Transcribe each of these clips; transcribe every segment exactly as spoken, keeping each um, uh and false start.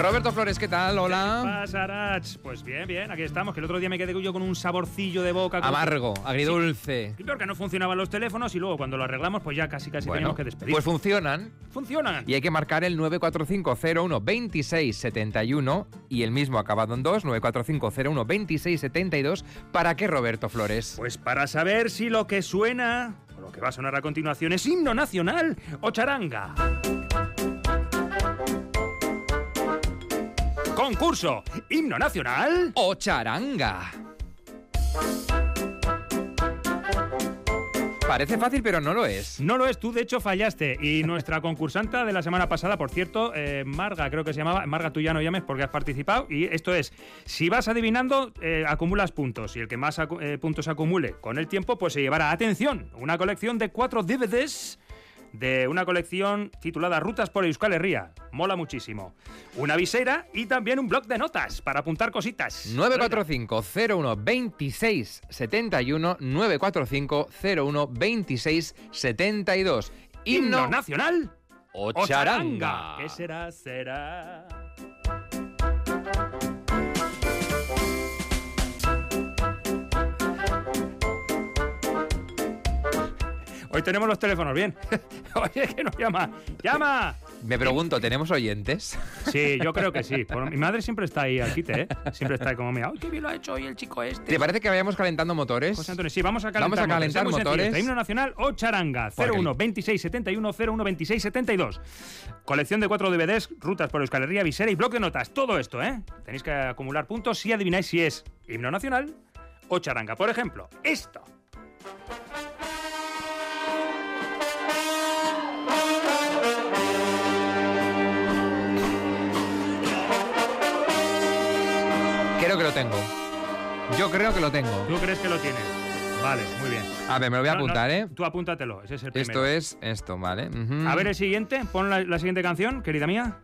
Roberto Flores, ¿qué tal? Hola. ¿Qué pasa, Arach? Pues bien, bien, aquí estamos, que el otro día me quedé yo con un saborcillo de boca. Amargo, que... agridulce. Sí, peor que no funcionaban los teléfonos y luego cuando lo arreglamos pues ya casi casi Bueno, teníamos que despedir. Pues funcionan. Funcionan. Y hay que marcar el nueve cuatro cinco cero uno dos seis siete uno y el mismo acabado en dos, nueve cuatro cinco cero uno dos seis siete dos. ¿Para qué, Roberto Flores? Pues para saber si lo que suena, o lo que va a sonar a continuación, es himno nacional o charanga. Concurso, himno nacional o charanga. Parece fácil, pero no lo es. No lo es, tú de hecho fallaste. Y nuestra concursanta de la semana pasada, por cierto, eh, Marga creo que se llamaba, Marga, tú ya no llames porque has participado. Y esto es, si vas adivinando, eh, acumulas puntos. Y el que más acu- eh, puntos acumule con el tiempo, pues se llevará, atención, una colección de cuatro D V Ds de una colección titulada Rutas por Euskal Herria. Mola muchísimo. Una visera y también un bloc de notas para apuntar cositas. nueve cuatro cinco cero uno dos seis siete uno, nueve cuatro cinco cero uno dos seis siete dos. Himno, ¿Himno nacional o charanga. charanga. ¿Qué será? Será... Hoy tenemos los teléfonos bien. Oye, que nos llama. ¡Llama! Me pregunto, ¿tenemos oyentes? Sí, yo creo que sí. Por, mi madre siempre está ahí al quite, ¿eh? Siempre está ahí como, mira, ¡ay, qué bien lo ha hecho hoy el chico este! ¿Te parece que vayamos calentando motores? José Antonio, sí, vamos a calentar, vamos a calentar motores. motores. Sencillo, himno nacional o charanga. cero uno dos seis siete uno cero uno dos seis siete dos. Colección de cuatro D V Ds, Rutas por Euskal Herria, visera y bloque de notas. Todo esto, ¿eh? Tenéis que acumular puntos si adivináis si es himno nacional o charanga. Por ejemplo, esto. Creo que lo tengo. Yo creo que lo tengo. ¿Tú crees que lo tienes? Vale, muy bien. A ver, me lo voy a apuntar, no, no, ¿eh? Tú apúntatelo, ese es el primero. Esto es esto, ¿vale? Uh-huh. A ver el siguiente, pon la, la siguiente canción, querida mía.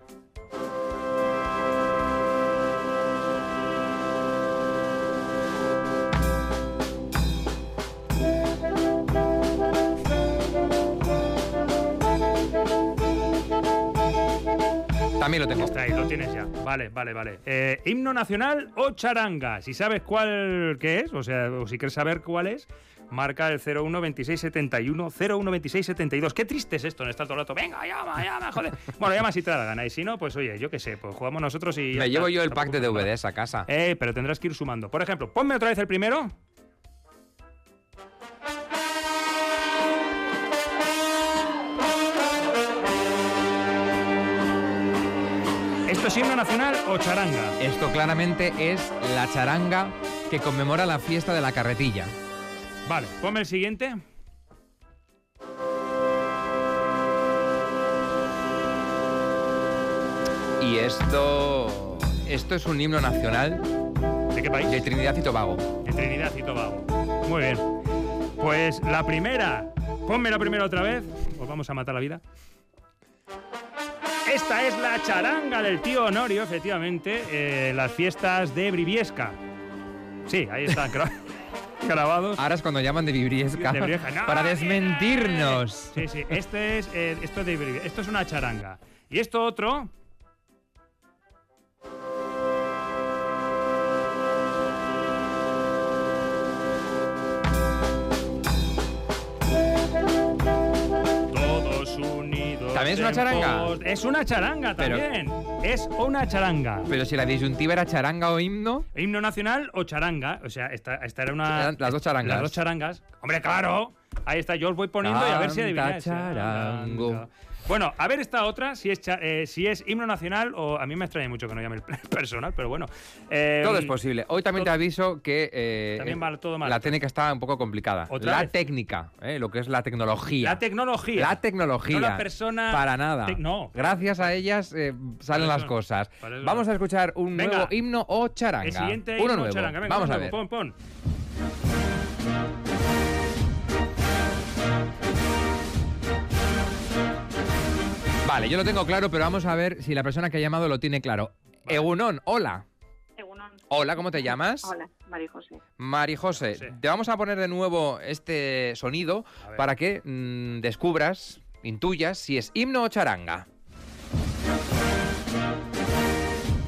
También lo tengo. Está ahí, lo tienes ya. Vale, vale, vale. Eh, himno nacional o charanga. Si sabes cuál qué es, o sea, o si quieres saber cuál es, marca el cero uno dos seis siete uno cero uno dos seis siete dos. Qué triste es esto en estar todo el rato. Venga, llama, llama, joder. Bueno, llama si te da la gana. Y si no, pues oye, yo qué sé, pues jugamos nosotros y... Me llevo yo el pack de D V Ds a casa. Eh, pero tendrás que ir sumando. Por ejemplo, ponme otra vez el primero. ¿Esto es himno nacional o charanga? Esto claramente es la charanga que conmemora la fiesta de la carretilla. Vale, ponme el siguiente. Y esto... Esto es un himno nacional. ¿De qué país? De Trinidad y Tobago. De Trinidad y Tobago. Muy bien. Pues la primera. Ponme la primera otra vez. Os vamos a matar la vida. Esta es la charanga del tío Honorio, efectivamente, eh, las fiestas de Briviesca. Sí, ahí están grabados. Ahora es cuando llaman de Briviesca, de Briviesca. No, para desmentirnos. Sí, sí, este es, eh, esto, es de Briviesca. Esto es una charanga. Y esto otro... ¿También es una charanga? Es una charanga también. Pero, es una charanga. Pero si la disyuntiva era charanga o himno. Himno nacional o charanga. O sea, esta, esta era una... Las dos charangas. Las dos charangas. Hombre, claro. Ahí está, yo os voy poniendo Canta y a ver si adivináis. Charango. Bueno, a ver esta otra, si es, eh, si es himno nacional o... A mí me extraña mucho que no llame el personal, pero bueno. Eh, todo es posible. Hoy también todo, te aviso que eh, también va todo mal. La técnica está un poco complicada. ¿Otra la vez? técnica, eh, lo que es la tecnología. La tecnología. La tecnología. No la persona... Para nada. Te... No. Gracias a ellas eh, salen las cosas. Vamos a escuchar un Venga. nuevo himno o charanga. El siguiente Uno himno nuevo. o charanga. Venga, Vamos a nuevo. ver. Pon, pon. Vale, yo lo tengo claro, pero vamos a ver si la persona que ha llamado lo tiene claro. Vale. Egunon, hola. Egunon. Hola, ¿cómo te llamas? Hola, Mari José. Mari José, sí. Te vamos a poner de nuevo este sonido para que mmm, descubras, intuyas si es himno o charanga.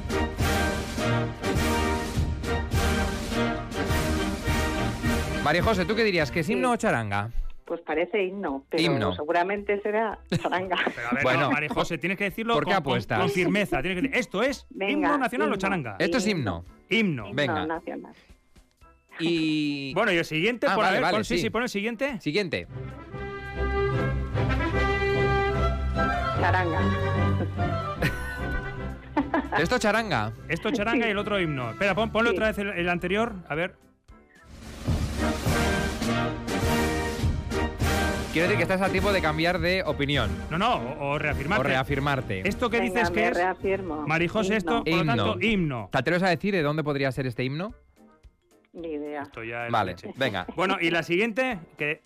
María José, ¿tú qué dirías? ¿Que es himno Sí. o charanga? Pues parece himno, pero Himno. seguramente será charanga. Pero a ver, Bueno, no, María José, tienes que decirlo ¿por qué con, con- apuestas? con firmeza. Tienes que decir, ¿esto es Venga, himno nacional o himno. charanga? Esto es himno. Himno. Himno Venga. nacional. Y... Bueno, y el siguiente, Ah, por vale, a ver, vale, pon, sí, sí. sí, pon el siguiente. Siguiente. Charanga. Esto charanga. Esto charanga Sí. y el otro himno. Espera, pon, ponle Sí. otra vez el, el anterior. A ver. Quiero decir que estás a tiempo de cambiar de opinión No, no, o, o reafirmarte. o reafirmarte. Esto que Venga, dices que me es, reafirmo. Marijose, esto, Himno. por lo Himno. tanto, himno. ¿Te atreves a decir de dónde podría ser este himno? Ni idea. Esto ya es Vale, leche. venga. Bueno, y la siguiente, que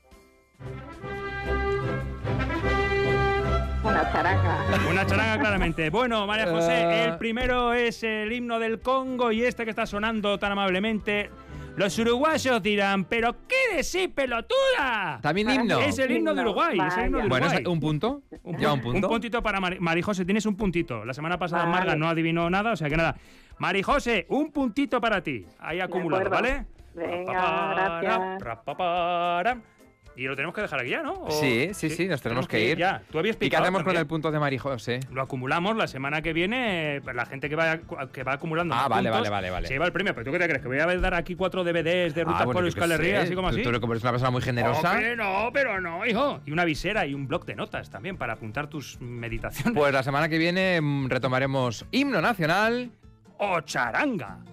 Una charanga. una charanga claramente. Bueno, María José, Eh. el primero es el himno del Congo y este que está sonando tan amablemente. Los uruguayos dirán, ¿pero qué decís, pelotuda? También Ah, himno. Es el himno de Himno, Uruguay, es el himno de vaya. Bueno, Uruguay. ¿es ¿un punto? ¿Lleva un punto? Un puntito para Mari, Mari José, tienes un puntito. La semana pasada Vale. Marga no adivinó nada, o sea que nada. Mari José, un puntito para ti. Ahí acumulado, acuerdo. ¿vale? Venga, Rapapara, gracias. rapapara. Y lo tenemos que dejar aquí ya, ¿no? ¿O- Sí, sí, sí, nos tenemos que ir. Ya, tú habías ¿Y qué picado hacemos con también. el punto de María José? Lo acumulamos la semana que viene, pues la gente que va, que va acumulando Ah, más vale, puntos vale, vale, vale. se lleva el premio. Pero ¿tú qué te crees? ¿Que voy a dar aquí cuatro D V Ds de rutas Ah, bueno, por yo Euskal qué Herria, sé. así como Tú- así? Tú eres una persona muy generosa. Hombre, no, pero no, hijo. Y una visera y un bloc de notas también para apuntar tus meditaciones. Pues la semana que viene mm, retomaremos himno nacional. ¡O charanga!